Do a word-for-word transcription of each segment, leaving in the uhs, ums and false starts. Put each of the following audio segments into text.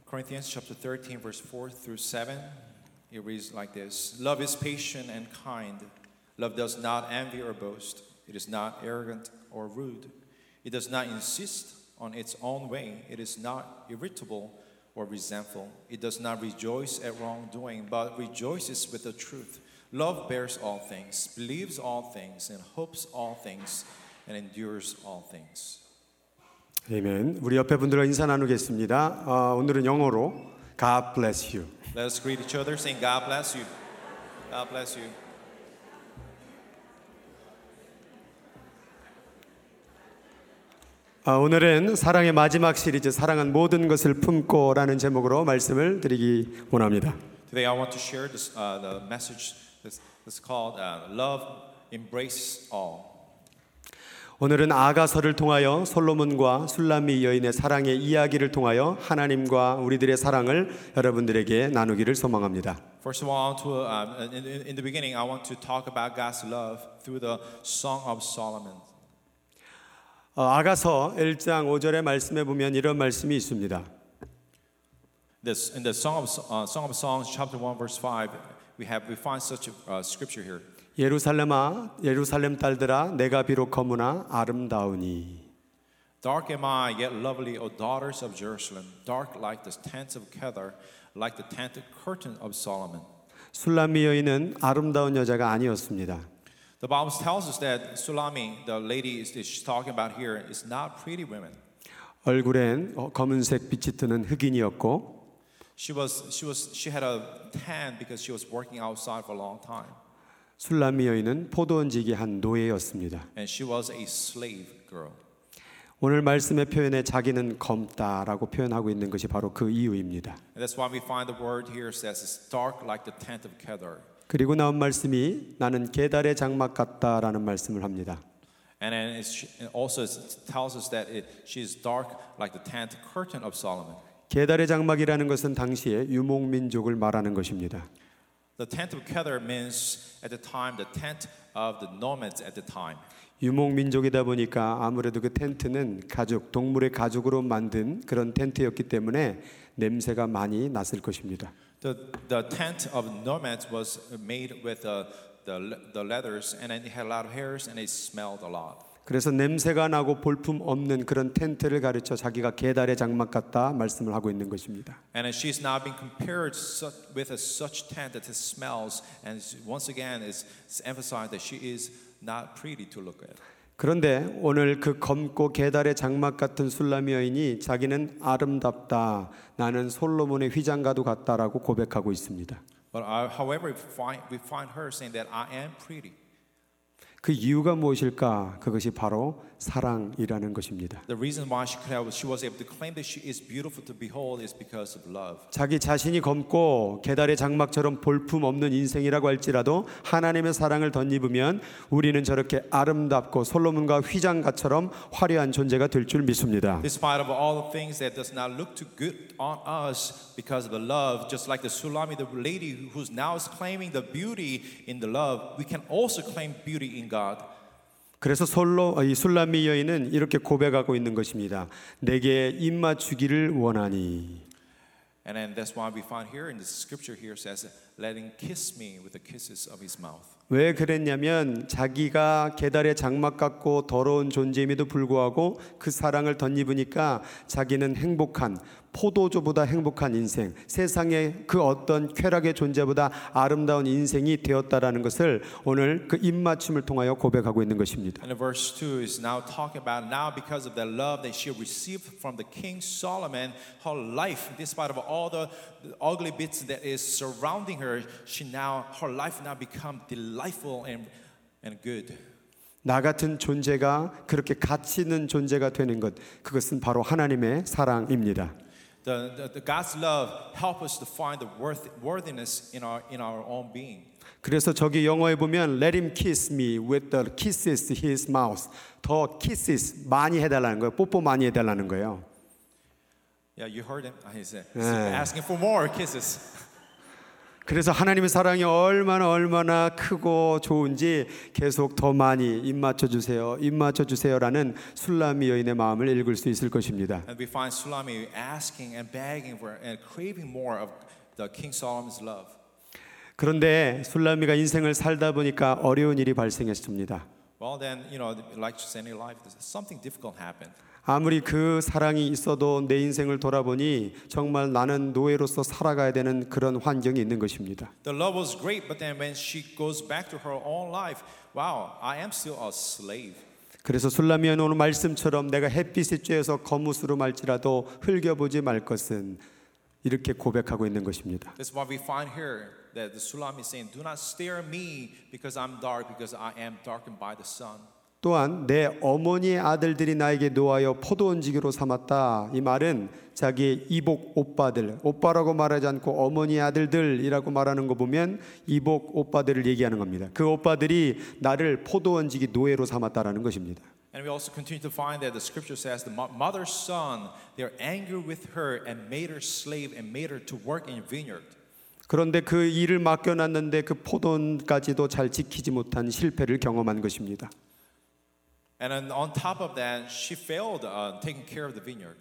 Corinthians chapter thirteen, verse four through seven. It reads like this. Love is patient and kind. Love does not envy or boast. It is not arrogant or rude. It does not insist on its own way. It is not irritable or resentful. It does not rejoice at wrongdoing, but rejoices with the truth. Love bears all things, believes all things, and hopes all things, and endures all things. 아멘. 우리 옆에 분들과 인사 나누겠습니다. 어, 오늘은 영어로 God bless you. Let us greet each other, saying, God bless you. God bless you. 아, 오늘은 사랑의 마지막 시리즈 사랑은 모든 것을 품고라는 제목으로 말씀을 드리기 원합니다. Today I want to share this, uh, the message that's, that's called uh, Love Embraces All. 오늘은 아가서를 통하여 솔로몬과 술람미 여인의 사랑의 이야기를 통하여 하나님과 우리들의 사랑을 여러분들에게 나누기를 소망합니다. First of all, to, uh, in, in the beginning, I want to talk about God's love through the Song of Solomon. 어, 아가서 일 장 오 절의 말씀에 보면 이런 말씀이 있습니다. This, in the Song of, uh, Song of Songs, chapter one, verse five, we have we find such a uh, scripture here. 예루살렘아, 예루살렘 딸들아, 내가 비록 거무나 아름다우니. Dark am I, yet lovely, O daughters of Jerusalem, dark like the tents of Kedar, like the tented curtain of Solomon. 술람미 여인은 아름다운 여자가 아니었습니다. The Bible tells us that Sulami, the lady is she's talking about here, is not pretty women. 얼굴엔 검은색 빛이 뜨는 흑인이었고, She was she was she had a tan because she was working outside for a long time. 술람미 여인은 포도원지기 한 노예였습니다. And she was a slave girl. 오늘 말씀의 표현에 자기는 검다라고 표현하고 있는 것이 바로 그 이유입니다. And that's why we find the word here says it's dark like the tent of Kedar. 그리고 나온 말씀이 나는 게달의 장막 같다라는 말씀을 합니다. And then it's, it also tells us that it, she is dark like the tent curtain of Solomon. 게달의 장막이라는 것은 당시에 유목민족을 말하는 것입니다. The tent of Kedar means at the time the tent of the nomads at the time. 유목민족이다 보니까 아무래도 그 텐트는 가죽, 동물의 가죽으로 만든 그런 텐트였기 때문에 냄새가 많이 났을 것입니다. The the tent of nomads was made with uh, the the leathers and it had a lot of hairs and it smelled a lot. 그래서 냄새가 나고 볼품 없는 그런 텐트를 가르쳐 자기가 게달의 장막 같다 말씀을 하고 있는 것입니다. And she's now being compared with a such tent that it smells, and once again is emphasized that she is not pretty to look at. 그런데 오늘 그 검고 게달의 장막 같은 술람미 여인이 자기는 아름답다, 나는 솔로몬의 휘장과도 같다라고 고백하고 있습니다. But uh, however, we find we find her saying that I am pretty. 그 이유가 무엇일까? 그것이 바로 사랑이라는 것입니다. The reason why she could have, she was able to claim that she is beautiful to behold is because of love. 자기 자신이 검고 게달의 장막처럼 볼품 없는 인생이라고 할지라도 하나님의 사랑을 덧입으면 우리는 저렇게 아름답고 솔로몬과 휘장가처럼 화려한 존재가 될 줄 믿습니다. Despite of all the things that does not look too good on us because of the love, just like the Sulami, the lady who's now is claiming the beauty in the love, we can also claim beauty in God. 그래서 솔로 이 술람미 여인은 이렇게 고백하고 있는 것입니다. 내게 입맞추기를 원하니. And then that's why we find here in the scripture here says, "Let him kiss me with the kisses of his mouth." 왜 그랬냐면 자기가 게달의 장막 같고 더러운 존재임에도 불구하고 그 사랑을 덧입으니까 자기는 행복한 포도주보다 행복한 인생, 세상의 그 어떤 쾌락의 존재보다 아름다운 인생이 되었다라는 것을 오늘 그 입맞춤을 통하여 고백하고 있는 것입니다. And verse two is now talking about now because of the love that she received from the King Solomon, her life, despite of all the, the ugly bits that is surrounding her, she now her life now become delightful and and good. 나 같은 존재가 그렇게 가치 있는 존재가 되는 것, 그것은 바로 하나님의 사랑입니다. The, the, the God's love help us to find the worth, worthiness in our in our own being. 그래서 저기 영어에 보면 Let him kiss me with the kisses his mouth. 더 kisses 많이 해달라는 거예요. 뽀뽀 많이 해달라는 거예요. Yeah, you heard him. He's asking for more kisses. 그래서 하나님의 사랑이 얼마나 얼마나 크고 좋은지 계속 더 많이 입 맞춰 주세요. 입 맞춰 주세요라는 술람미 여인의 마음을 읽을 수 있을 것입니다. And we find Sulami asking and begging for and craving more of the King Solomon's love. 그런데 술람미가 인생을 살다 보니까 어려운 일이 발생했습니다. Well, then, you know, like just any life, something difficult happened. 아무리 그 사랑이 있어도 내 인생을 돌아보니 정말 나는 노예로서 살아가야 되는 그런 환경이 있는 것입니다. The love was great, but then when she goes back to her own life, wow, I am still a slave. 그래서 술람미는 오늘 말씀처럼 내가 햇빛에 쬐어서 거무스로 말지라도 흘겨보지 말 것은 이렇게 고백하고 있는 것입니다. That's what we find here, that the Sulami is saying, do not stare at me because I'm dark, because I am darkened by the sun. 또한 내 어머니의 아들들이 나에게 노하여 포도원지기로 삼았다. 이 말은 자기의 이복 오빠들, 오빠라고 말하지 않고 어머니의 아들들이라고 말하는 거 보면 이복 오빠들을 얘기하는 겁니다. 그 오빠들이 나를 포도원지기 노예로 삼았다라는 것입니다. And we also continue to find that the scripture says the mother's son, they are angry with her and made her slave and made her to work in vineyard. 그런데 그 일을 맡겨놨는데 그 포도원까지도 잘 지키지 못한 실패를 경험한 것입니다. And then on top of that, she failed uh, taking care of the vineyard.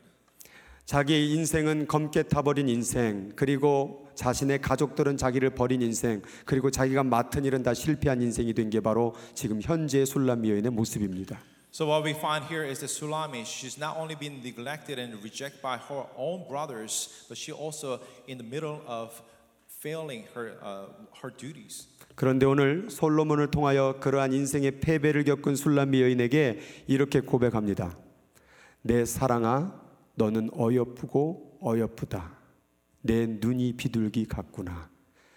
자기의 인생은 검게 타버린 인생, 그리고 자신의 가족들은 자기를 버린 인생, 그리고 자기가 맡은 일은 다 실패한 인생이 된 게 바로 지금 현재의 술람미 여인의 모습입니다. So what we find here is that Sulami, she's not only been neglected and rejected by her own brothers, but she also in the middle of failing her uh, her duties. 그런데 오늘 솔로몬을 통하여 그러한 인생의 패배를 겪은 술람미 여인에게 이렇게 고백합니다. 내 사랑아, 너는 어여쁘고 어여쁘다. 내 눈이 비둘기 같구나.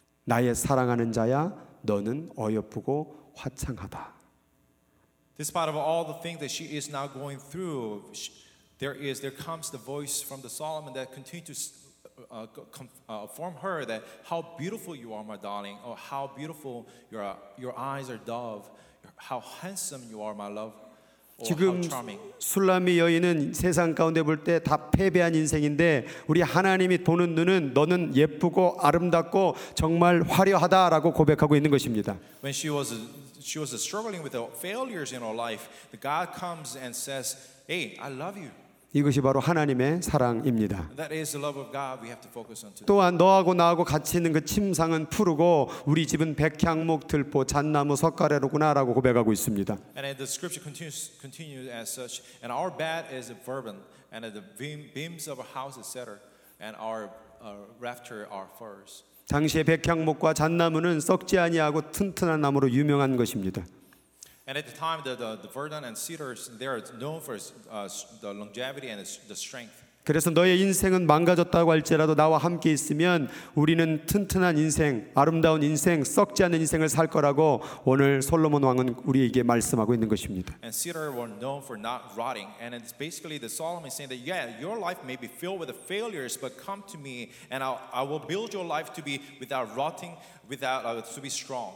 나의 사랑하는 자야, 너는 어여쁘고 화창하다. Despite of all the things that she is now going through, she, there is there comes the voice from the Solomon that continues to Uh, com, uh, form her that how beautiful you are, my darling, or how beautiful your your eyes are dove, how handsome you are, my love, or 지금 how charming. 술람미 여인은 세상 가운데 볼 때 다 패배한 인생인데 우리 하나님이 보는 눈은 너는 예쁘고 아름답고 정말 화려하다라고 고백하고 있는 것입니다. When she was she was struggling with the failures in her life, the God comes and says, "Hey, I love you." 이것이 바로 하나님의 사랑입니다. That is the love of God we have to focus on today. 또한 너하고 나하고 같이 있는 그 침상은 푸르고 우리 집은 백향목 들보 잣나무 석가래로구나라고 고백하고 있습니다. And the scripture continues continues as such. And our bed is vermin, and the beam, beams of our house is cedar, and our uh, rafter are firs. 당시의 백향목과 잣나무는 썩지 아니하고 튼튼한 나무로 유명한 것입니다. And at the time, the, the, the verdant and cedars, they are known for uh, the longevity and the strength. 그래서 너의 인생은 망가졌다고 할지라도 나와 함께 있으면 우리는 튼튼한 인생, 아름다운 인생, 썩지 않는 인생을 살 거라고 오늘 솔로몬 왕은 우리에게 말씀하고 있는 것입니다. And cedar were known for not rotting. And it's basically the Solomon saying that, yeah, your life may be filled with the failures, but come to me, and I'll, I will build your life to be without rotting, without uh, to be strong.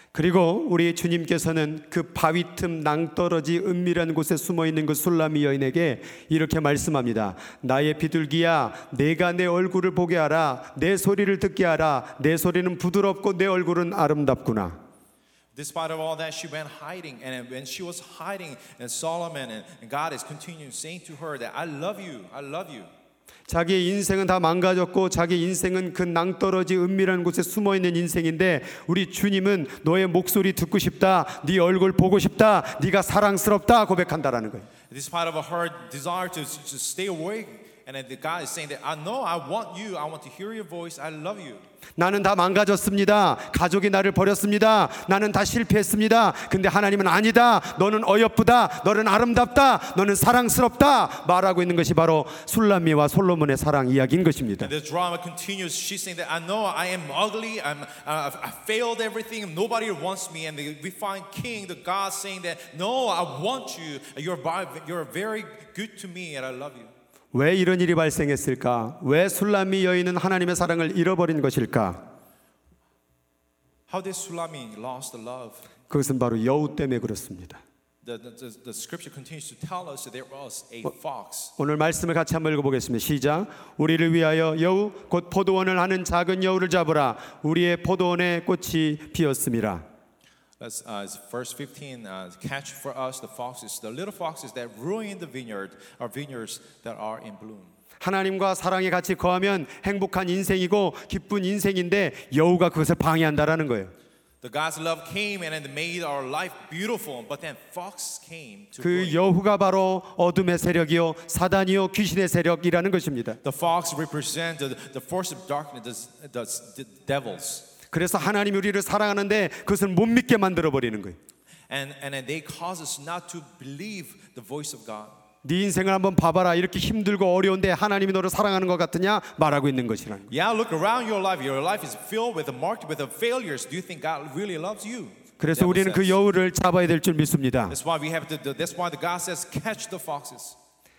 그리고 우리 주님께서는 그 바위 틈 낭떠러지 은밀한 곳에 숨어 있는 그 술람미 여인에게 이렇게 말씀합니다. 나의 비둘기야, 내가 내 얼굴을 보게 하라. 내 소리를 듣게 하라. 내 소리는 부드럽고 내 얼굴은 아름답구나. Despite of all that, she went hiding, and when she was hiding, and Solomon and God is continuing saying to her that I love you, I love you. 자기의 인생은 다 망가졌고 자기 인생은 그 낭떠러지 은밀한 곳에 숨어있는 인생인데 우리 주님은 너의 목소리 듣고 싶다, 네 얼굴 보고 싶다, 네가 사랑스럽다 고백한다라는 거예요. Despite of her desire to, to stay awake, and then God is saying that I know I want you, I want to hear your voice, I love you. 나는 다 망가졌습니다. 가족이 나를 버렸습니다. 나는 다 실패했습니다. 근데 하나님은 아니다. 너는 어여쁘다. 너는 아름답다. 너는 사랑스럽다. 말하고 있는 것이 바로 술람미와 솔로몬의 사랑 이야기인 것입니다. And the drama continues. She's saying that I know I am ugly. I'm, uh, I failed everything. Nobody wants me. And we find King, the God, saying that no, I want you. You're you're very good to me, and I love you. 왜 이런 일이 발생했을까? 왜 술람미 여인은 하나님의 사랑을 잃어버린 것일까? How did Sulami lost the love? 그것은 바로 여우 때문에 그렇습니다. the, the, the, the scripture continues to tell us that there was a fox. 오늘 말씀을 같이 한번 읽어보겠습니다. 시작. 우리를 위하여 여우 곧 포도원을 하는 작은 여우를 잡으라. 우리의 포도원에 꽃이 피었음이라. Let's, uh, verse fifteen, uh, catch for us the foxes, the little foxes that ruin the vineyard, or vineyards that are in bloom. 하나님과 사랑이 같이 거하면 행복한 인생이고 기쁜 인생인데 여우가 그것을 방해한다라는 거예요. The God's love came and it made our life beautiful, but then fox came to 그 ruin. 여우가 바로 어둠의 세력이요 사단이요 귀신의 세력이라는 것입니다. The fox represents the, the force of darkness, the, the, the devils. 그래서 하나님이 우리를 사랑하는데 그것을 못 믿게 만들어 버리는 거예요. And, and they cause us not to believe the voice of God. 네 인생을 한번 봐봐라. 이렇게 힘들고 어려운데 하나님이 너를 사랑하는 것 같으냐 말하고 있는 것이라는 거예요. Yeah, look around your life. Your life is filled with the marked with the failures. Do you think God really loves you? 그래서 우리는 그 여우를 잡아야 될 줄 믿습니다. That's why we have to. That's why the God says, catch the foxes.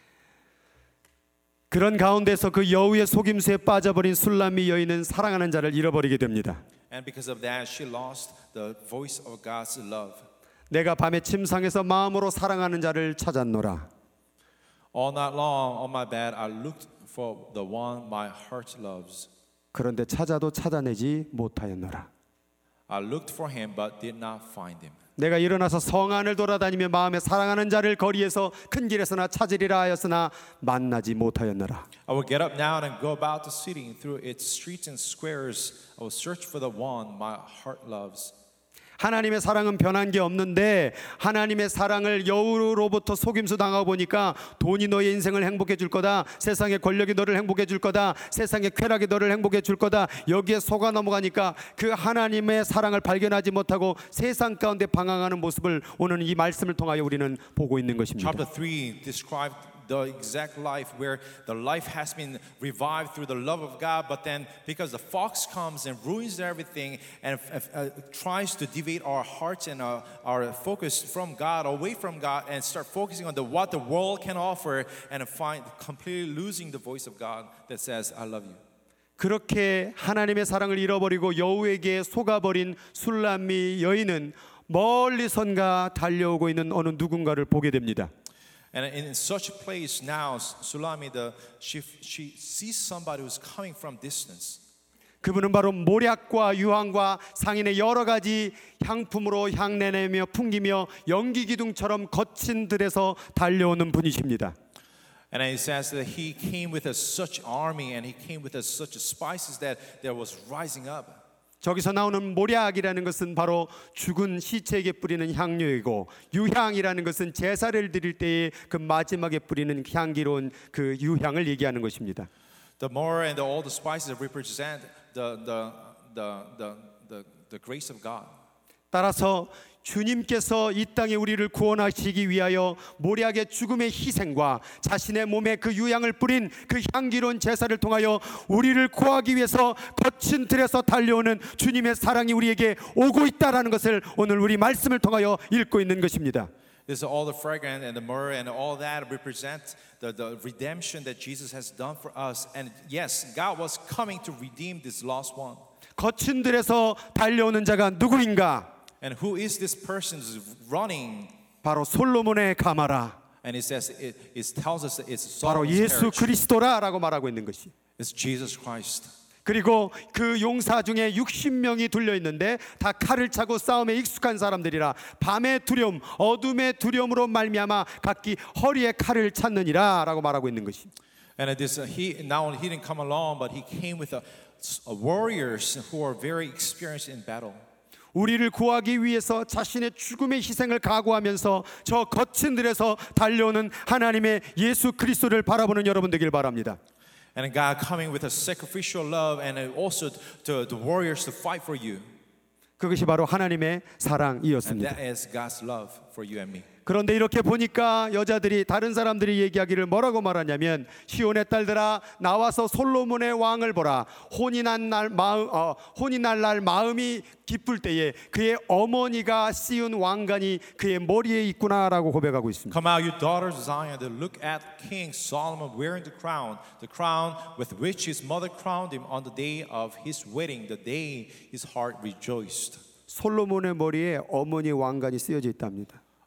그런 가운데서 그 여우의 속임수에 빠져버린 술람미 여인은 사랑하는 자를 잃어버리게 됩니다. And because of that, she lost the voice of God's love. 내가 밤에 침상에서 마음으로 사랑하는 자를 찾았노라. All night long, on my bed, I looked for the one my heart loves. 그런데 찾아도 찾아내지 못하였노라. I looked for him, but did not find him. 내가 일어나서 성 안을 돌아다니며 마음에 사랑하는 자를 거리에서 큰 길에서나 찾으리라 하였으나 만나지 못하였노라. I will get up now and go about the city through its streets and squares. I will search for the one my heart loves. 하나님의 사랑은 변한 게 없는데 하나님의 사랑을 여우로부터 속임수 당하고 보니까 돈이 너의 인생을 행복해 줄 거다. 세상의 권력이 너를 행복해 줄 거다. 세상의 쾌락이 너를 행복해 줄 거다. 여기에 속아 넘어가니까 그 하나님의 사랑을 발견하지 못하고 세상 가운데 방황하는 모습을 오늘 이 말씀을 통하여 우리는 보고 있는 것입니다. Chapter three described the exact life where the life has been revived through the love of God, but then because the fox comes and ruins everything and uh, uh, tries to deviate our hearts and uh, our focus from God, away from God, and start focusing on the what the world can offer, and find completely losing the voice of God that says, "I love you." 그렇게 하나님의 사랑을 잃어버리고 여우에게 속아버린 술람미 여인은 멀리선가 달려오고 있는 어느 누군가를 보게 됩니다. And in such a place now, Sulami, the, she, she sees somebody who's coming from distance. 그분은 바로 모략과 유황과 상인의 여러 가지 향품으로 향내내며 풍기며 연기 기둥처럼 거친 들에서 달려오는 분이십니다. And it says that he came with a such army and he came with a such spices that there was rising up. 저기서 나오는 모략이라는 것은 바로 죽은 시체에게 뿌리는 향료이고 유향이라는 것은 제사를 드릴 때에 그 마지막에 뿌리는 향기로운 그 유향을 얘기하는 것입니다. The myrrh and the, all the spices represent the, the, the, the, the, the grace of God. 따라서 주님께서 이 땅에 우리를 구원하시기 위하여 모략의 죽음의 희생과 자신의 몸에 그 유향을 뿌린 그 향기로운 제사를 통하여 우리를 구하기 위해서 거친 들에서 달려오는 주님의 사랑이 우리에게 오고 있다라는 것을 오늘 우리 말씀을 통하여 읽고 있는 것입니다. This is all the fragrance and the myrrh and all that represent the, the redemption that Jesus has done for us. And yes, God was coming to redeem this lost one. 거친 들에서 달려오는 자가 누구인가? And who is this person who's running? 바로 솔로몬의 가마라. And it says it, it tells us that it's 바로 Solomon's 예수 carriage. 그리스도라라고 말하고 있는 것이. It's Jesus Christ. 그리고 그 용사 중에 육십 명이 둘려 있는데 다 칼을 차고 싸움에 익숙한 사람들이라 밤의 두려움, 어둠의 두려움으로 말미암아 각기 허리에 칼을 찾느니라라고 말하고 있는 것이. And it is uh, he now he didn't come along, but he came with a, a warriors who are very experienced in battle. 우리를 구하기 위해서 자신의 죽음의 희생을 각오하면서 저 거친 들에서 달려오는 하나님의 예수 그리스도를 바라보는 여러분 되길 바랍니다. And God coming with a sacrificial love and also to the warriors to fight for you. 그것이 바로 하나님의 And 사랑이었습니다. that is God's love for you and me. 그런데 이렇게 보니까 여자들이 다른 사람들이 얘기하기를 뭐라고 말하냐면 시온의 딸들아 나와서 솔로몬의 왕을 보라. 혼이 난날 마음 어, 혼이 날 날 마음이 기쁠 때에 그의 어머니가 씌운 왕관이 그의 머리에 있구나라고 고백하고 있습니다. Come out, you daughters of Zion, to look at King Solomon wearing the crown, the crown with which his mother crowned him on the day of his wedding, the day his heart rejoiced. 솔로몬의 머리에 어머니 왕관이 쓰여져 있답니다.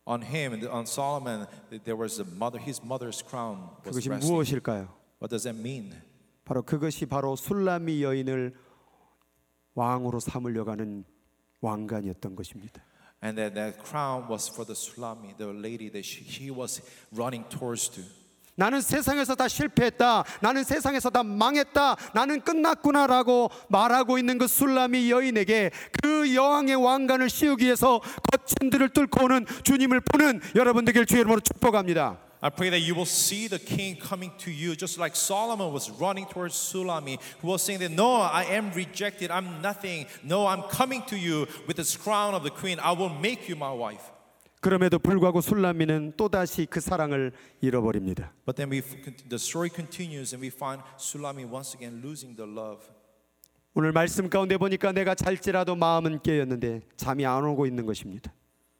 On him, on Solomon, there was a mother. His mother's crown was 그것이 resting. 무엇일까요? What does that mean? 바로 그것이 바로 술라미 여인을 왕으로 삼으려고 하는 왕관이었던 것입니다. And that that crown was for the Sulami, the lady that she, he was running towards to. 나는 세상에서 다 실패했다. 나는 세상에서 다 망했다. 나는 끝났구나라고 말하고 있는 그 술라미 여인에게 그 여왕의 왕관을 씌우기 위해서 거친 들을 뚫고 오는 주님을 보는 여러분 되길 주의 이름으로 축복합니다. I pray that you will see the king coming to you just like Solomon was running towards Sulami, who was saying that no, I am rejected, I'm nothing. No, I'm coming to you with this crown of the queen. I will make you my wife. 그럼에도 불구하고 술라미는 또다시 그 사랑을 잃어버립니다. But then we the story continues and we find Sulami once again losing the love. 오늘 말씀 가운데 보니까 내가 잘지라도 마음은 깨었는데 잠이 안 오고 있는 것입니다.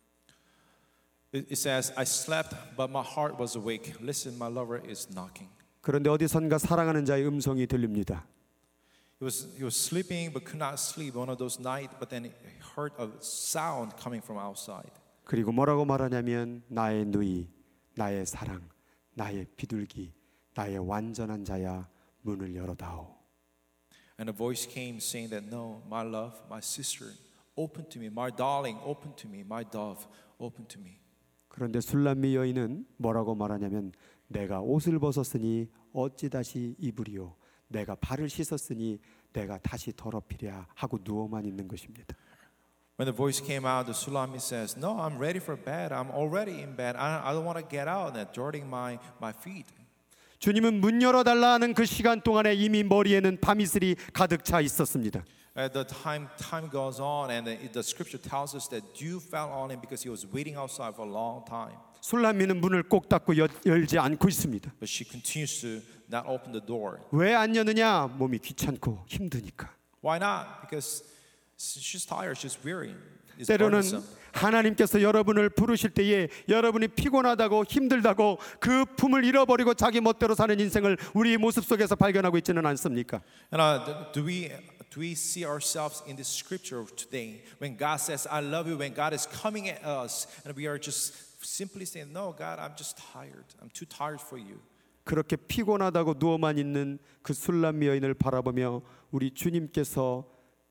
It says, I slept, but my heart was awake. Listen, my lover is knocking. 그런데 어디선가 사랑하는 자의 음성이 들립니다. He was, he was sleeping, but could not sleep one of those nights, but then he heard a sound coming from outside. 그리고 뭐라고 말하냐면 나의 누이, 나의 사랑, 나의 비둘기, 나의 완전한 자야 문을 열어다오. And a voice came saying that, no, my love, my sister, open to me. My darling, open to me. My dove, open to me. 그런데 술람미 여인은 뭐라고 말하냐면 내가 옷을 벗었으니 어찌 다시 입으리요. 내가 발을 씻었으니 내가 다시 더럽히랴 하고 누워만 있는 것입니다. When the voice came out, the Sulami says, no, I'm ready for bed. I'm already in bed. I, I don't want to get out and dirtying my, my feet. 주님은 문 열어달라 하는 그 시간 동안에 이미 머리에는 밤이슬이 가득 차 있었습니다. At the time, time goes on, and the, the scripture tells us that dew fell on him because he was waiting outside for a long time. 술람미는 문을 꼭 닫고 여, 열지 않고 있습니다. But she continues to not open the door. 왜 안 여느냐? 몸이 귀찮고 힘드니까. Why not? Because she's tired, she's weary. It's 때로는 burdensome. 하나님께서 여러분을 부르실 때에 여러분이 피곤하다고 힘들다고 그 품을 잃어버리고 자기 멋대로 사는 인생을 우리 모습 속에서 발견하고 있지는 않습니까? And uh, do we do we see ourselves in this scripture today when God says, "I love you," when God is coming at us, and we are just simply saying, "No, God, I'm just tired. I'm too tired for you." 그렇게 피곤하다고 누워만 있는 그 술람미 여인을 바라보며 우리 주님께서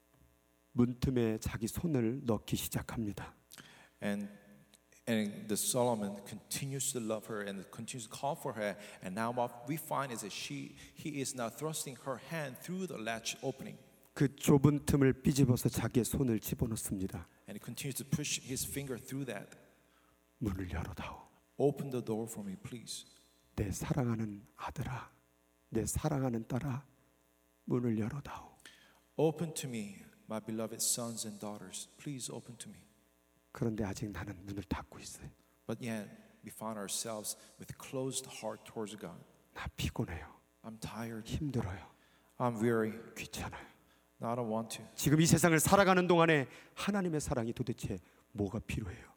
문틈에 자기 손을 넣기 시작합니다. And and the Solomon continues to love her and continues to call for her. And now what we find is that she he is now thrusting her hand through the latch opening. 그 좁은 틈을 삐집어서 자기의 손을 집어넣습니다. And he continues to push his finger through that. 문을 열어다오. Open the door for me, please. 내 사랑하는 아들아, 내 사랑하는 딸아, 문을 열어다오. Open to me, my beloved sons and daughters. Please open to me. 그런데 아직 나는 문을 닫고 있어요. But yet we find ourselves with closed heart towards God. 나 피곤해요. I'm tired. 힘들어요. I'm weary. 귀찮아요. No, I don't want to. 지금 이 세상을 살아가는 동안에 하나님의 사랑이 도대체 뭐가 필요해요?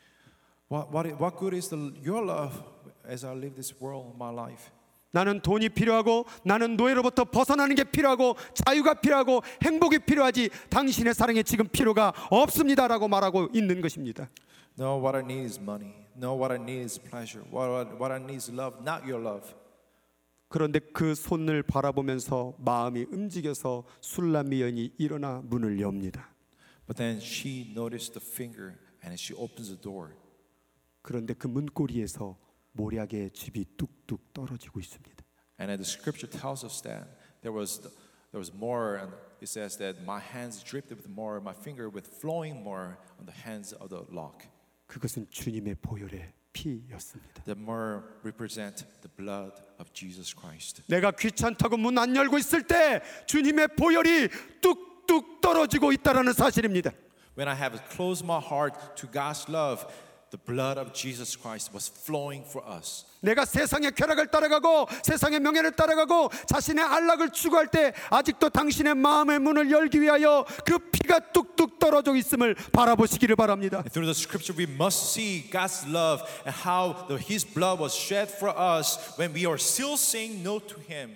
What what what good is the, your love as I live this world, my life? 나는 돈이 필요하고 나는 노예로부터 벗어나는 게 필요하고 자유가 필요하고 행복이 필요하지 당신의 사랑에 지금 필요가 없습니다라고 말하고 있는 것입니다. No, what I need is money. No, what I need is pleasure. What, what I need is love, not your love. 그런데 그 손을 바라보면서 마음이 움직여서 술람미 여인이 일어나 문을 엽니다. But then she noticed the finger and she opens the door. 그런데 그 문고리에서 모략의 즙이 뚝뚝 떨어지고 있습니다. And the scripture tells us that there was there was more, and it says that my hands dripped with more, my finger with flowing more on the hands of the lock. 그것은 주님의 보혈의 피였습니다. The more represent the blood of Jesus Christ. 내가 귀찮다고 문 안 열고 있을 때 주님의 보혈이 뚝뚝 떨어지고 있다라는 사실입니다. When I have closed my heart to God's love, the blood of Jesus Christ was flowing for us. 내가 세상의 쾌락을 따라가고 세상의 명예를 따라가고 자신의 안락을 추구할 때 아직도 당신의 마음의 문을 열기 위하여 그 피가 뚝뚝 떨어져 있음을 바라보시기를 바랍니다. And through the scripture we must see God's love and how the, His blood was shed for us when we are still saying no to Him.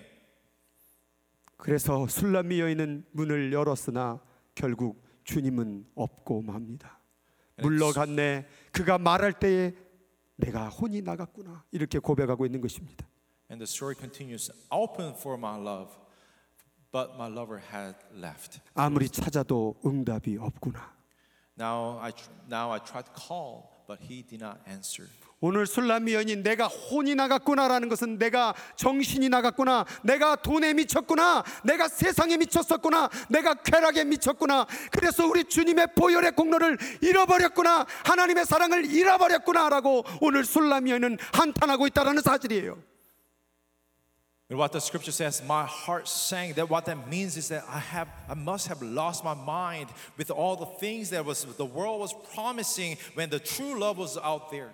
그래서 술람미 여인은 문을 열었으나 결국 주님은 없고 맙니다. 물러갔네. 그가 말할 때에 내가 혼이 나갔구나. 이렇게 고백하고 있는 것입니다. And the story continues. Open for my love, but my lover had left. 아무리 찾아도 응답이 없구나. Now I tr- now I tried to call, but he did not answer. 오늘 술람미 여인이 내가 혼이 나갔구나라는 것은 내가 정신이 나갔구나, 내가 돈에 미쳤구나, 내가 세상에 미쳤었구나, 내가 쾌락에 미쳤구나, 그래서 우리 주님의 보혈의 공로를 잃어버렸구나, 하나님의 사랑을 잃어버렸구나라고 오늘 술람미 여인은 한탄하고 있다는 사실이에요. And what the scripture says, my heart sank. That what that means is that I have, I must have lost my mind with all the things that was the world was promising when the true love was out there.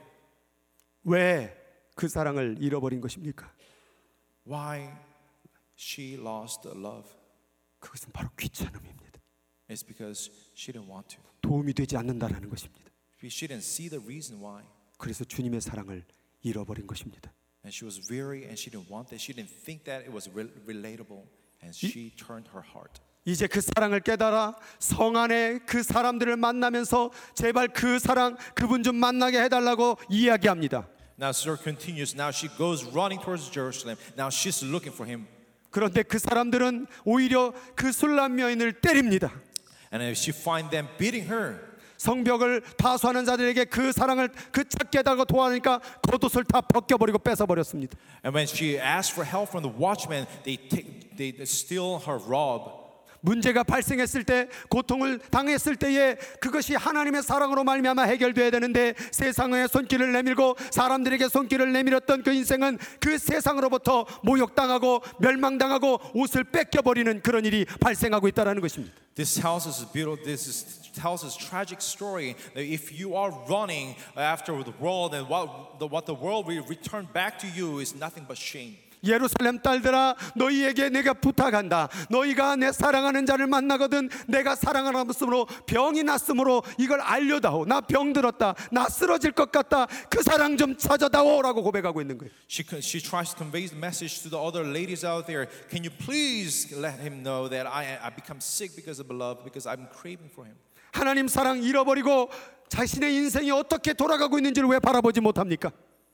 왜 그 사랑을 잃어버린 것입니까? Why she lost the love? 그것은 바로 귀찮음입니다. It's because she didn't want to. 도움이 되지 않는다라는 것입니다. She didn't see the reason why. 그래서 주님의 사랑을 잃어버린 것입니다. And she was weary and she didn't want that. She didn't think that it was re- relatable. And she turned her heart. 이제 그 사랑을 깨달아 성 안에 그 사람들을 만나면서 제발 그 사랑 그분 좀 만나게 해달라고 이야기합니다. Now the story continues. Now she goes running towards Jerusalem. Now she's looking for him. 그런데 그 사람들은 오히려 그 술람 여인을 때립니다. And if she find them beating her, 성벽을 다수하는 자들에게 그 사랑을 그 찾게 해달라고 도와하니까 겉옷을 다 벗겨버리고 뺏어버렸습니다. and when she asked for help from the watchmen, they take, they steal her robe. 문제가 발생했을 때, 고통을 당했을 때에 그것이 하나님의 사랑으로 말미암아 해결돼야 되는데 세상에 손길을 내밀고 사람들에게 손길을 내밀었던 그 인생은 그 세상으로부터 모욕당하고 멸망당하고 옷을 뺏겨버리는 그런 일이 발생하고 있다는 것입니다. This tells us beautiful. This is, tells us tragic story that if you are running after the world, and what the, what the world will return back to you is nothing but shame. 예루살렘 딸들아, 너희에게 내가 부탁한다. 너희가 내 사랑하는 자를 만나거든 내가 사랑하는 모습으로 병이 났으므로 이걸 알려다오. 나 병들었다, 나 쓰러질 것 같다, 그 사랑 좀 찾아다오라고 고백하고 있는 거예요. She she tries to convey the message to the other ladies out there. Can you please let him know that I I become sick because of love, because I'm craving for him. 하나님 사랑 잃어버리고 자신의 인생이 어떻게 돌아가고 있는지를 왜 바라보지 못합니까?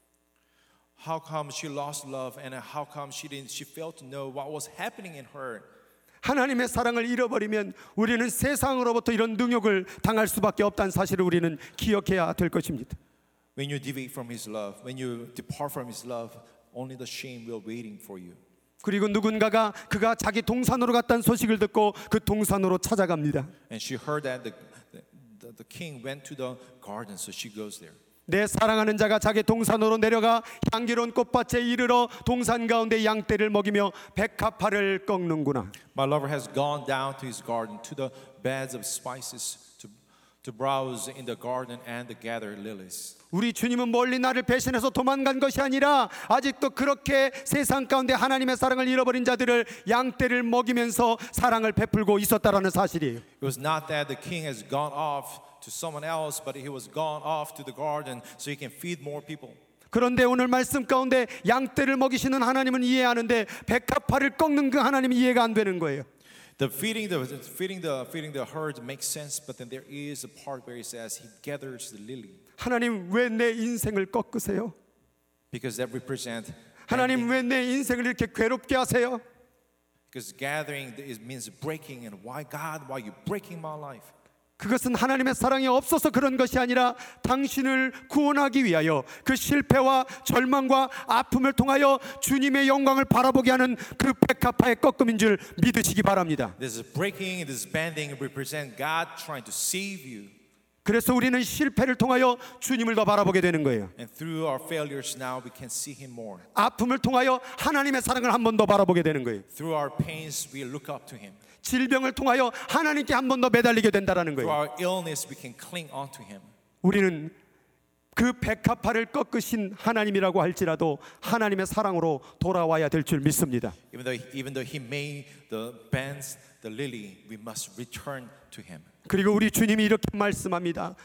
How come she lost love, and how come she didn't? She failed to know what was happening in her. 하나님의 사랑을 잃어버리면 우리는 세상으로부터 이런 능욕을 당할 수밖에 없다는 사실을 우리는 기억해야 될 것입니다. When you deviate from His love, when you depart from His love, only the shame will waiting for you. 그리고 누군가가 그가 자기 동산으로 갔다는 소식을 듣고 그 동산으로 찾아갑니다. And she heard that the the, the king went to the garden, so she goes there. 내 사랑하는 자가 자기 동산으로 내려가 향기로운 꽃밭에 이르러 동산 가운데 양떼를 먹이며 백합화를 꺾는구나. My lover has gone down to his garden, to the beds of spices, to to browse in the garden and to gather lilies. 우리 주님은 멀리 나를 배신해서 도망간 것이 아니라 아직도 그렇게 세상 가운데 하나님의 사랑을 잃어버린 자들을 양떼를 먹이면서 사랑을 베풀고 있었다라는 사실이에요. It was not that the king has gone off to someone else, but he was gone off to the garden so he can feed more people. 그런데 오늘 말씀 가운데 양떼를 먹이시는 하나님은 이해하는데 백합화를 꺾는 그 하나님이 이해가 안 되는 거예요. The feeding the feeding the feeding the herd makes sense, but then there is a part where he says he gathers the lily. 하나님 왜 내 인생을 꺾으세요? Because that represent 하나님 왜 내 인생을 이렇게 괴롭게 하세요? Because gathering is means breaking, and why God, why you breaking my life? 그것은 하나님의 사랑이 없어서 그런 것이 아니라 당신을 구원하기 위하여 그 실패와 절망과 아픔을 통하여 주님의 영광을 바라보게 하는 그 백합화의 꺾음인 줄 믿으시기 바랍니다. This breaking and this bending represent God trying to save you. 그래서 우리는 실패를 통하여 주님을 더 바라보게 되는 거예요. And through our failures now we can see Him more. 아픔을 통하여 하나님의 사랑을 한 번 더 바라보게 되는 거예요. Through our pains we look up to Him. 질병을 통하여 하나님께 한 번 더 매달리게 된다라는 Through 거예요. our illness we can cling onto Him. 우리는 그 백합화를 꺾으신 하나님이라고 할지라도 하나님의 사랑으로 돌아와야 될 줄 믿습니다. Even though even though He made the bends, the lily, we must return to Him. 그리고 우리 주님이 이렇게 말씀합니다.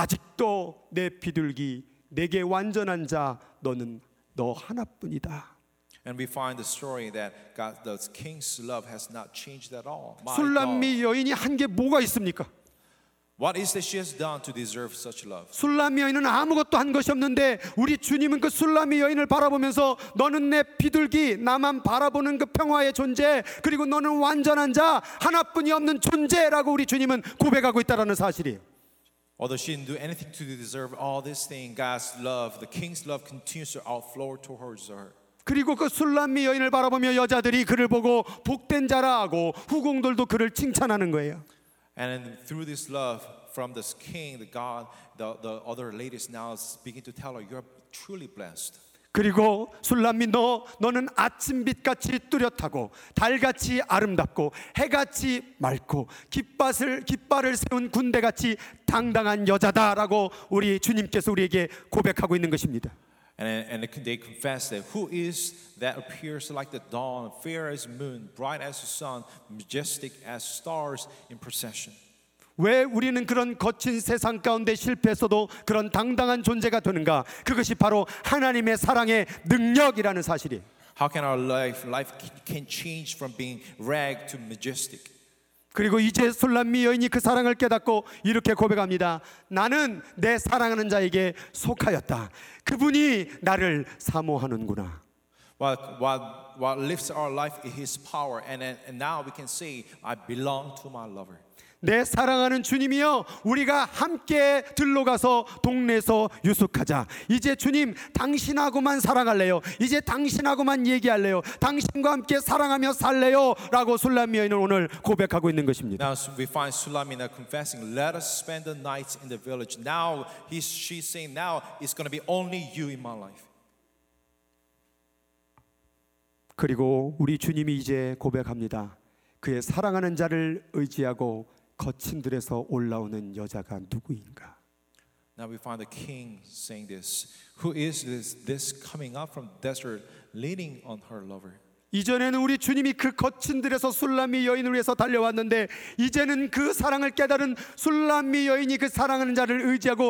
아직도 내 비둘기 내게 완전한 자 너는 너 하나뿐이다. And we find the story that God, the king's love has not changed at all. My God. 술람미 여인이 한 게 뭐가 있습니까? What is that she has done to deserve such love? 술람미 여인은 아무것도 한 것이 없는데 우리 주님은 그 술람미 여인을 바라보면서 너는 내 비둘기, 나만 바라보는 그 평화의 존재, 그리고 너는 완전한 자, 하나뿐이 없는 존재라고 우리 주님은 고백하고 있다는 사실이에요. Although she didn't do anything to deserve all this thing, God's love, the King's love continues to outflow towards her. 그리고 그 술람미 여인을 바라보며 여자들이 그를 보고 복된 자라 하고 후궁들도 그를 칭찬하는 거예요. And through this love from this king, the God, the, the other ladies now begin to tell her, you're truly blessed. 그리고 술람미 너 너는 아침빛같이 뚜렷하고 달같이 아름답고 해같이 맑고 깃발을 깃발을 세운 군대같이 당당한 여자다라고 우리 주님께서 우리에게 고백하고 있는 것입니다. And, and they confess that who is that appears like the dawn, fair as moon, bright as the sun, majestic as stars in procession. 왜 우리는 그런 거친 세상 가운데 실패했어도 그런 당당한 존재가 되는가? 그것이 바로 하나님의 사랑의 능력이라는 사실이에요. How can our life life can change from being rag to majestic? 그리고 이제 술람미 여인이 그 사랑을 깨닫고 이렇게 고백합니다. 나는 내 사랑하는 자에게 속하였다. 그분이 나를 사모하는구나. What what what lifts our life is His power, and and now we can say, I belong to my lover. 내 사랑하는 주님이여 우리가 함께 들러가서 동네에서 유숙하자. 이제 주님 당신하고만 사랑할래요. 이제 당신하고만 얘기할래요. 당신과 함께 사랑하며 살래요 라고 술람미 여인은 오늘 고백하고 있는 것입니다. Now we find Sulamina confessing, let us spend the nights in the village. Now he's, she's saying, now it's going to be only you in my life. 그리고 우리 주님이 이제 고백합니다. 그의 사랑하는 자를 의지하고 거친 들에서 올라오는 여자가 누구인가? Now we find the king saying this. Who is this, this coming up from the desert leaning on her lover? 이전에는 우리 주님이 그 거친 들에서 술람미 여인을 위해서 달려왔는데 이제는 그 사랑을 깨달은 술람미 여인이 그 사랑하는 자를 의지하고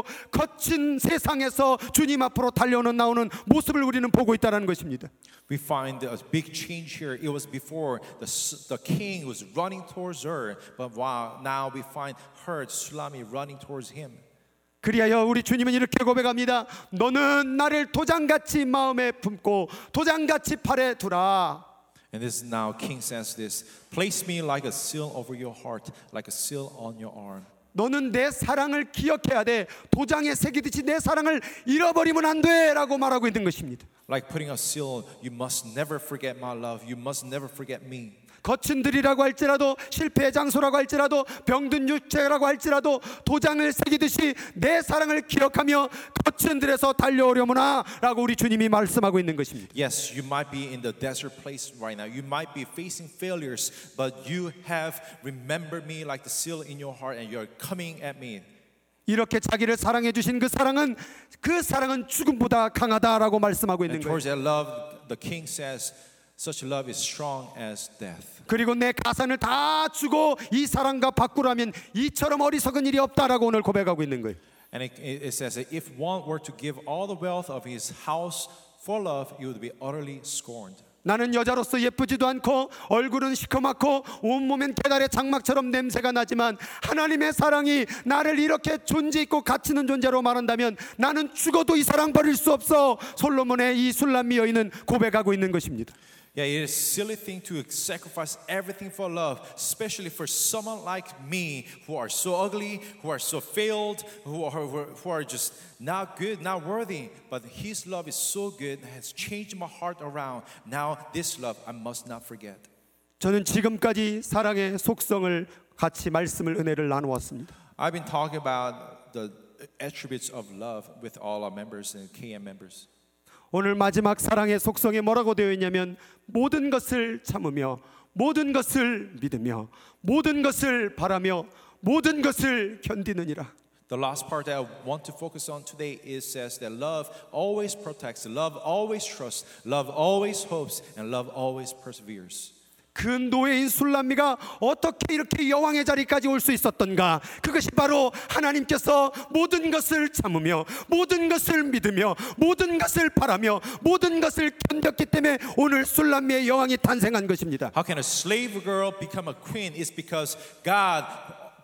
거친 세상에서 주님 앞으로 달려오는 나오는 모습을 우리는 보고 있다는 것입니다. We find a big change here. It was before the, the king was running towards her, but wow, now we find her, Sulami, running towards him. 그리하여 우리 주님은 이렇게 고백합니다. 너는 나를 도장같이 마음에 품고 도장같이 팔에 두라. And this now king says this, place me like a seal over your heart, like a seal on your arm. 너는 내 사랑을 기억해야 돼. 도장에 새기듯이 내 사랑을 잃어버리면 안 돼라고 말하고 있는 것입니다. Like putting a seal, you must never forget my love. You must never forget me. 거친 들이라고 할지라도 실패의 장소라고 할지라도 병든 육체라고 할지라도 도장을 새기듯이 내 사랑을 기억하며 거친 들에서 달려오려무나 라고 우리 주님이 말씀하고 있는 것입니다. Yes, you might be in the desert place right now. You might be facing failures, but you have remembered me like the seal in your heart and you're coming at me. 이렇게 자기를 사랑해 주신 그 사랑은 그 사랑은 죽음보다 강하다라고 말씀하고 있는 And 거예요. towards that love, the king says, such love is strong as death. 그리고 내 가산을 다 주고 이 사랑과 바꾸라면 이처럼 어리석은 일이 없다라고 오늘 고백하고 있는 거예요. And it, it says that if one were to give all the wealth of his house for love, he would be utterly scorned. 나는 여자로서 예쁘지도 않고 얼굴은 시커멓고 온몸엔 계달의 장막처럼 냄새가 나지만 하나님의 사랑이 나를 이렇게 존재 있고 가치 있는 존재로 말한다면 나는 죽어도 이 사랑 버릴 수 없어. 솔로몬의 이 술람미 여인은 고백하고 있는 것입니다. Yeah, it is a silly thing to sacrifice everything for love, especially for someone like me who are so ugly, who are so failed, who are, who are just not good, not worthy. But His love is so good, has changed my heart around. Now this love I must not forget. 저는 지금까지 사랑의 속성을 같이 말씀을 은혜를 나누었습니다. I've been talking about the attributes of love with all our members and K M members. 오늘 마지막 사랑의 속성에 뭐라고 되어 있냐면 모든 것을 참으며 모든 것을 믿으며 모든 것을 바라며 모든 것을 견디느니라. The last part that I want to focus on today is says that love always protects, love always trusts, love always hopes, and love always perseveres. 그 노예인 술람미가 어떻게 이렇게 여왕의 자리까지 올 수 있었던가? 그것이 바로 하나님께서 모든 것을 참으며 모든 것을 믿으며 모든 것을 바라며 모든 것을 견뎠기 때문에 오늘 술람미의 여왕이 탄생한 것입니다. How can a slave girl become a queen? It's because God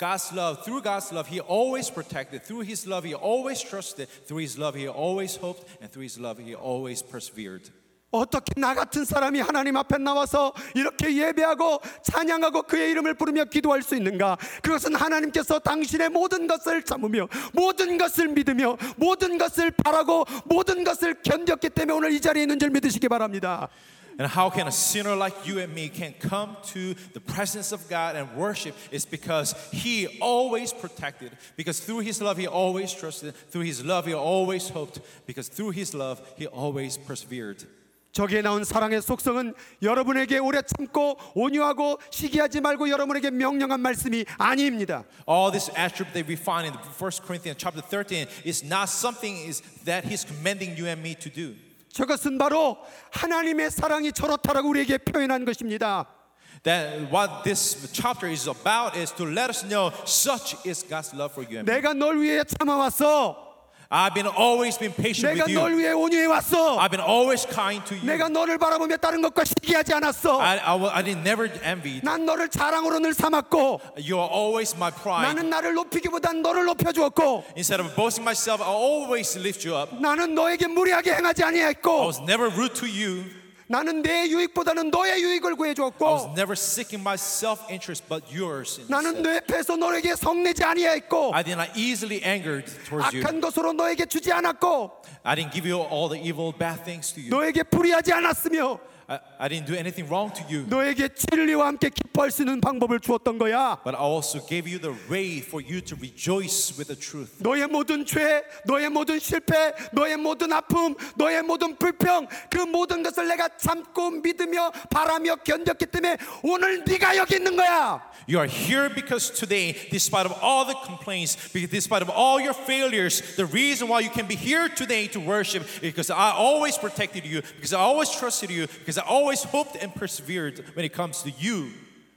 God's love, through God's love, He always protected. Through His love, He always trusted. Through His love, He always hoped. And through His love, He always persevered. 어떻게 나 같은 사람이 하나님 앞에 나와서 이렇게 예배하고 찬양하고 그의 이름을 부르며 기도할 수 있는가? 그것은 하나님께서 당신의 모든 것을 참으며 모든 것을 믿으며 모든 것을 바라고 모든 것을 견뎠기 때문에 오늘 이 자리에 있는 줄 믿으시기 바랍니다. And how can a sinner like you and me can come to the presence of God and worship? It's because He always protected. Because through His love, He always trusted. Through His love, He always hoped. Because through His love, He always persevered. 저기에 나온 사랑의 속성은 여러분에게 오래 참고 온유하고 시기하지 말고 여러분에게 명령한 말씀이 아닙니다. All this attribute that we find in First Corinthians chapter thirteen is not something is that He's commanding you and me to do. 저것은 바로 하나님의 사랑이 저렇다라고 우리에게 표현한 것입니다. That what this chapter is about is to let us know such is God's love for you and me. 내가 널 위해 참아왔어. I've been always been patient 내가 with 널 you. 위해 온유해 왔어. I've been always kind to you. 내가 너를 바라보며 다른 것과 시기하지 않았어. I, I, will- I didn't never envy. 난 너를 자랑으로 늘 삼았고 You are always my pride. 나는 나를 높이기보단 너를 높여주었고 Instead of boasting myself, I always lift you up. 나는 너에게 무리하게 행하지 I 아니했고 was never rude to you. 나는 내 유익보다는 너의 유익을 I was 구해주었고 never seeking my self-interest but yours. 나는 instead. 내 패서 너에게 성내지 아니했고 I did not easily angered towards you. 악한 것으로 너에게 주지 않았고 I didn't give you all the evil, bad things to you. 너에게 불의하지 않았으며 I, I didn't do anything wrong to you. 너에게 진리와 함께 기뻐할 수 있는 방법을 주었던 거야. But I also gave you the way for you to rejoice with the truth. 너의 모든 죄, 너의 모든 실패, 너의 모든 아픔, 너의 모든 불평, 그 모든 것을 내가 참고 믿으며 바라며 견뎠기 때문에 오늘 네가 여기 있는 거야. You are here because today, despite of all the complaints, despite of all your failures, the reason why you can be here today to worship is because I always protected you, because I always trusted you, because I always hoped and persevered when it comes to you.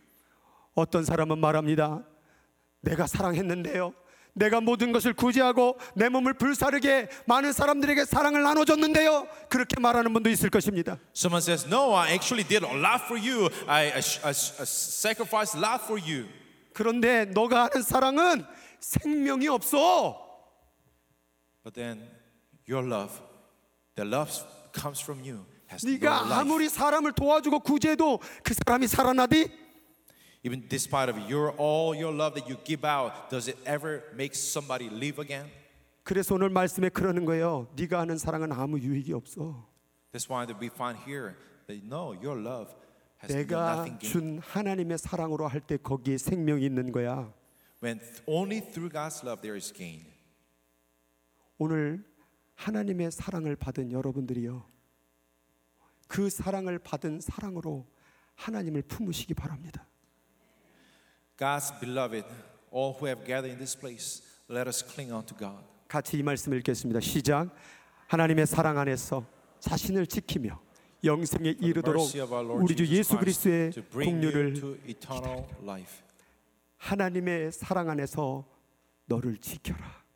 어떤 사람은 말합니다. 내가 사랑했는데요. 내가 모든 것을 구제하고 내 몸을 불사르게 많은 사람들에게 사랑을 나눠줬는데요. 그렇게 말하는 분도 있을 것입니다. Someone says, no, I actually did a lot for you. I, I, I, I sacrificed a lot for you. 그런데 너가 하는 사랑은 생명이 없어. But then your love, the love comes from you, has no 네가 life. 아무리 사람을 도와주고 구제해도 그 사람이 살아나디? Even despite of your all your love that you give out, does it ever make somebody live again? 그래서 오늘 말씀에 그러는 거예요. 네가 하는 사랑은 아무 유익이 없어. That's why that we find here that no, your love has 내가 nothing gained. 준 하나님의 사랑으로 할 때 거기에 생명이 있는 거야. When th- only through God's love there is gain. 오늘 하나님의 사랑을 받은 여러분들이요. 그 사랑을 받은 사랑으로 하나님을 품으시기 바랍니다. God's beloved, all who have gathered in this place, let us cling on to God. 같이 이 말씀을 읽겠습니다. 시작. 하나님의 사랑 안에서 자신을 지키며 영생에 이르도록 Mercy of our Lord 우리 주 Jesus 예수 Christ 그리스도의 to bring you 공유를 to eternal life. 하나님의 사랑 안에서 너를 지켜라.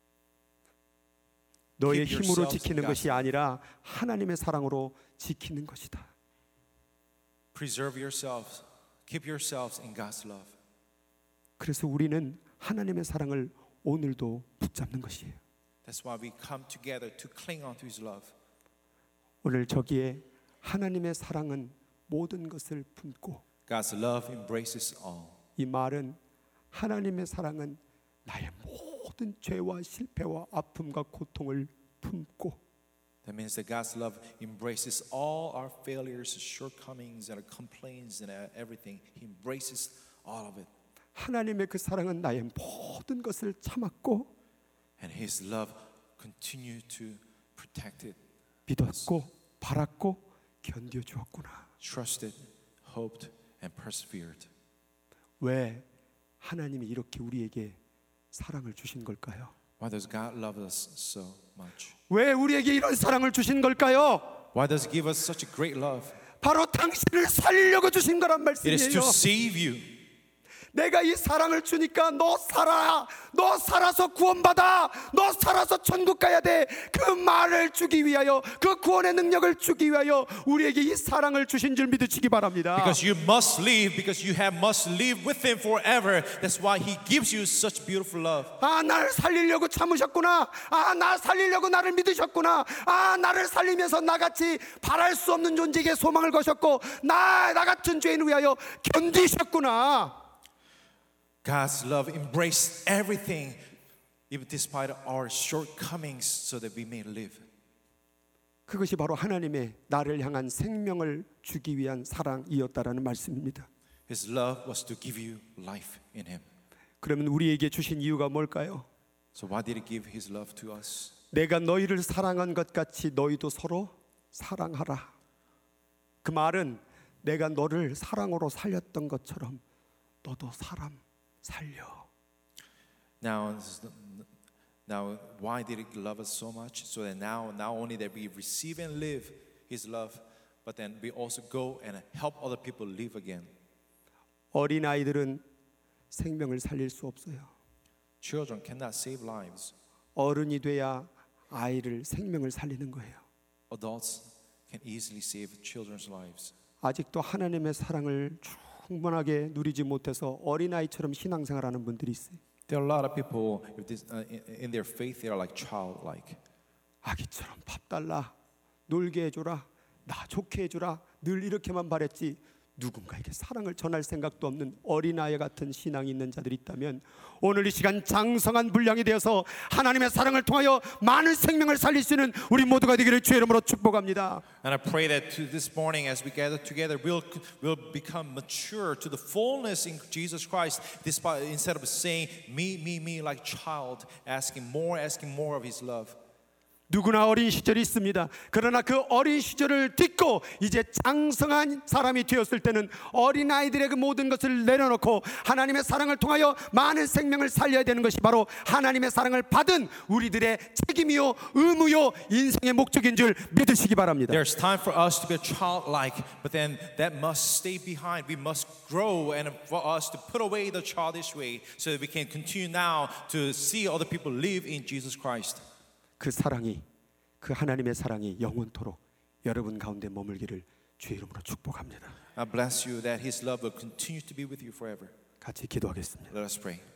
너의 Keep 힘으로 yourselves 지키는 in 것이 God's 아니라 하나님의 사랑으로 지키는 것이다. Preserve yourselves. Keep yourselves in God's love. 그래서 우리는 하나님의 사랑을 오늘도 붙잡는 것이에요. That's why we come together to cling on to His love. 오늘 저기에 하나님의 사랑은 모든 것을 품고 God's love embraces all. 이 말은 하나님의 사랑은 나의 모든 죄와 실패와 아픔과 고통을 품고 That means that God's love embraces all our failures, shortcomings, and our complaints, and everything. He embraces all of it. 하나님의 그 사랑은 나의 모든 것을 참았고 And His love continue to protect it, 믿었고 바랐고 견뎌주었구나. trusted, hoped, and persevered. 왜 하나님이 이렇게 우리에게 사랑을 주신 걸까요? Why does God love us so much? 왜 우리에게 이런 사랑을 주신 걸까요? Why does He give us such a great love? 바로 당신을 살리려고 주신 거란 It is to 말씀이에요. save you. 내가 이 사랑을 주니까 너 살아, 너 살아서 구원받아, 너 살아서 천국 가야 돼. 그 말을 주기 위하여, 그 구원의 능력을 주기 위하여 우리에게 이 사랑을 주신 줄 믿으시기 바랍니다. Because you must live, because you have must live with Him forever. That's why He gives you such beautiful love. 아, 나를 살리려고 참으셨구나. 아, 나 살리려고 나를 믿으셨구나. 아, 나를 살리면서 나같이 바랄 수 없는 존재에게 소망을 거셨고, 나, 나 같은 죄인을 위하여 견디셨구나. God's love embraced everything, even despite our shortcomings, so that we may live. 그것이 바로 하나님의 나를 향한 생명을 주기 위한 사랑이었다라는 말씀입니다. His love was to give you life in Him. 그러면 우리에게 주신 이유가 뭘까요? So why did He give His love to us? 내가 너희를 사랑한 것 같이 너희도 서로 사랑하라. 그 말은 내가 너를 사랑으로 살렸던 것처럼 너도 사람 살려. Now, now, why did He love us so much? So that now, not only that we receive and live His love, but then we also go and help other people live again. 어린 아이들은 생명을 살릴 수 없어요. Children cannot save lives. 어른이 돼야 아이를 생명을 살리는 거예요. Adults can easily save children's lives. 아직도 하나님의 사랑을 충분하게 누리지 못해서 어린아이처럼 신앙생활하는 분들이 있어요. There are a lot of people if this, uh, in, in their faith they are like childlike. 아기처럼 밥 달라, 놀게 해줘라, 나 좋게 해줘라, 늘 이렇게만 바랬지 누군가에게 사랑을 전할 생각도 없는 어린아이 같은 신앙이 있는 자들이 있다면 오늘 이 시간 장성한 분량이 되어서 하나님의 사랑을 통하여 많은 생명을 살릴 수 있는 우리 모두가 되기를 주의 이름으로 축복합니다. And I pray that to this morning as we gather together we'll, we'll become mature to the fullness in Jesus Christ despite, instead of saying me, me, me like child asking more, asking more of His love. 누구나 어린 시절이 있습니다. 그러나 그 어린 시절을 딛고 이제 장성한 사람이 되었을 때는 어린아이들의 그 모든 것을 내려놓고 하나님의 사랑을 통하여 많은 생명을 살려야 되는 것이 바로 하나님의 사랑을 받은 우리들의 책임이요 의무요 인생의 목적인 줄 믿으시기 바랍니다. There's time for us to be childlike, but then that must stay behind. We must grow and for us to put away the childish way so that we can continue now to see other people live in Jesus Christ. 그 사랑이 그 하나님의 사랑이 영원토록 여러분 가운데 머물기를 주의 이름으로 축복합니다. I bless you that His love will continue to be with you forever. 같이 기도하겠습니다. Let us pray.